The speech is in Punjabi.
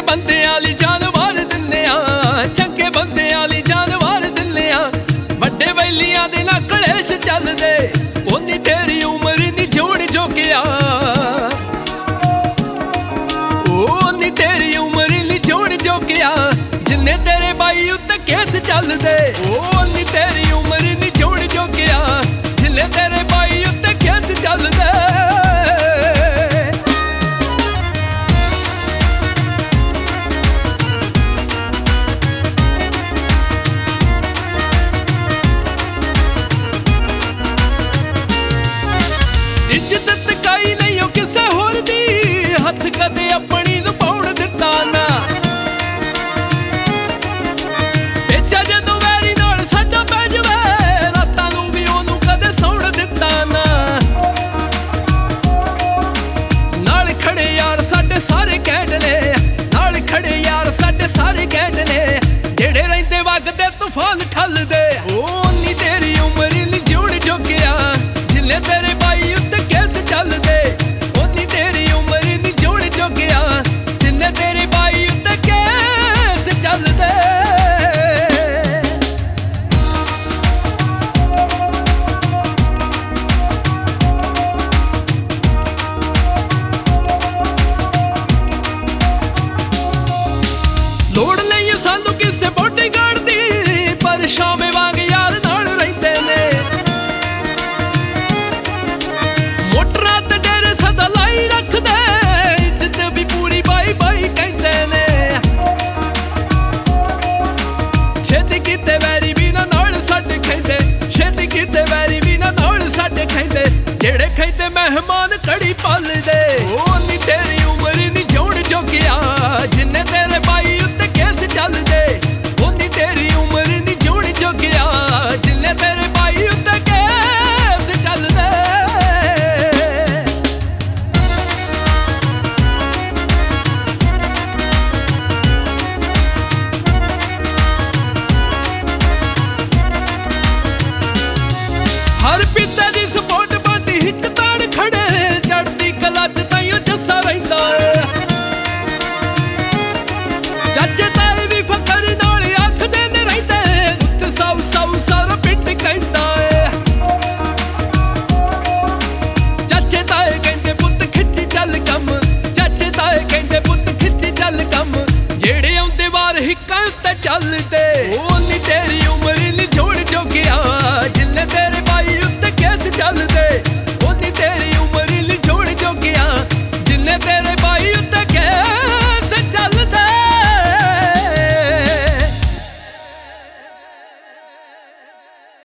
ਬੰਦਿਆਂ ਲਈ ਜਾਨ ਵਾਰ ਦਿੰਦੇ ਆ, ਚੰਗੇ ਬੰਦਿਆਂ ਲਈ ਜਾਨ ਵਾਰ ਦਿੰਦੇ ਆ। ਵੱਡੇ ਵੈਲੀਆਂ ਦੇ ਨਾਲ ਕਲੇਸ਼ ਚੱਲਦੇ, ਉਨੀ ਤੇਰੀ ਉਮਰ ਨਹੀਂ ਜੋੜ ਜੋਗਿਆ, ਉਨੀ ਤੇਰੀ ਉਮਰ ਨਹੀਂ ਜੋੜ ਜੋਗਿਆ। ਜਿੰਨੇ ਤੇਰੇ ਬਾਈ ਉੱਤੇ ਕੇਸ ਚੱਲਦੇ, ਉਨੀ ਤੇਰੀ ਉਮਰ ਨਹੀਂ ਜੋੜ ਜੋਗਿਆ, ਜਿੰਨੇ ਤੇਰੇ ਬਾਈ ਉੱਤੇ ਕੇਸ ਚੱਲਦੇ। ਇੱਜ਼ਤ ਤਕਾਈ ਨਹੀਂ ਉਹ ਕਿਸੇ ਹੋਰ ਦੀ, ਹੱਥ ਕਦੇ ਆਪਣੀ ਨੂੰ ਪਾਉਣ ਦਿੱਤਾ ਨਾ। ਪੇਚਾ ਜਦੋਂ ਵੈਰੀ ਨਾਲ ਸਾਡਾ ਪੈ ਜਾਵੇ, ਰਾਤਾਂ ਨੂੰ ਵੀ ਉਹਨੂੰ ਕਦੇ ਸੌਣ ਦਿੱਤਾ ਨਾ। ਨਾਲ ਖੜੇ ਯਾਰ ਸਾਡੇ ਸਾਰੇ ਕੈਂਟ ਨੇ, ਨਾਲ ਖੜੇ ਯਾਰ ਸਾਡੇ ਸਾਰੇ ਕੈਂਟ ਨੇ, ਜਿਹੜੇ ਰਹਿੰਦੇ ਵਗਦੇ ਤੂਫਾਨ ਠੱਲਦੇ। ਉਹ ਨੀ ਤੇਰੀ ਉਮਰ ਨਹੀਂ ਜਿਉਣ ਜੋਗਿਆ, ਜਿੰਨੇ ਤੇਰੇ ਬਾਈ ਉੱਤੇ ਕੇਸ ਚੱਲਦੇ। ਉਨੀ ਤੇਰੀ ਉਮਰ ਨਹੀਂ ਜਿਉਣ ਜੋਗਿਆ, ਜਿੰਨੇ ਤੇਰੇ ਬਾਈ ਉੱਤੇ ਕੇਸ ਚੱਲਦੇ। ਲੋੜ ਨਹੀਂ ਸਾਨੂੰ ਕਿਸੇ ਬੋਡੀਗਾਰਡ ਦੀ, ਪਰ ਸ਼ਾਮੇ ਵਾਂਗ ਯਾਰ ਨਾਲ ਰਹਿੰਦੇ ਨੇ। ਮੋਟਰਾਂ ਤੇ ਡੇਰੇ ਸਦਾ ਲਾਈ ਰੱਖਦੇ, ਇੱਜ਼ਤ ਵੀ ਪੂਰੀ ਬਾਈ ਬਾਈ ਕਹਿੰਦੇ ਨੇ। ਛੇਤੀ ਕਿਤੇ ਵੈਰੀ ਵੀ ਨਾ ਨਾਲ ਸਾਡੇ ਖੈਂਦੇ, ਛੇਤੀ ਕਿਤੇ ਵੈਰੀ ਵੀ ਨਾ ਨਾਲ ਸਾਡੇ ਖੈਂਦੇ, ਜਿਹੜੇ ਖੈਂਦੇ ਮਹਿਮਾਨ ਕੜੀ ਪਾਲਦੇ। ਉਹ ਨੀ ਤੇਰੀ ਉਮਰ ਨਹੀਂ ਜਿਉਣ ਜੋਗਿਆ, ਜਿੰਨੇ ਤੇਰੇ ਬਾਈ ਉੱਤੇ ਕੇਸ ਚੱਲਦੇ। ਉਨੀ ਤੇਰੀ ਉਮਰ ਨਹੀਂ ਜਿਉਣ ਜੋਗਿਆ, ਜਿੰਨੇ ਤੇਰੇ ਬਾਈ ਉੱਤੇ ਕੇਸ ਚੱਲਦੇ। ਹਰ ਪਿੱਤੇ ਦੀ ਸਪੋਰਟ ਬਾਟੀ ਹਿੱਕ ਤਾੜ ਖੜੇ, ਚੜਦੀ ਕਲਾ ਚ ਤਾਈਓ ਜੱਸਾ ਰਹਿੰਦਾ ਏ। ਚਾਚੇ ਤਾਏ ਵੀ ਫਕਰ ਨਾਲ ਆਖਦੇ ਨੇ ਰਹਿੰਦੇ, ਉੱਤੇ ਸੌ ਸੌ ਸਾਰਾ ਪਿੰਡ ਕਹਿੰਦਾ ਏ। ਚਾਚੇ ਤਾਏ ਕਹਿੰਦੇ ਪੁੱਤ ਖਿੱਚੀ ਚੱਲ ਕੰਮ, ਚਾਚੇ ਤਾਏ ਕਹਿੰਦੇ ਪੁੱਤ ਖਿੱਚੀ ਚੱਲ ਕੰਮ, ਜਿਹੜੇ ਆਉਂਦੇ ਵਾਰ ਹਿੱਕਾਂ ਉੱਤੇ ਚੱਲਦੇ।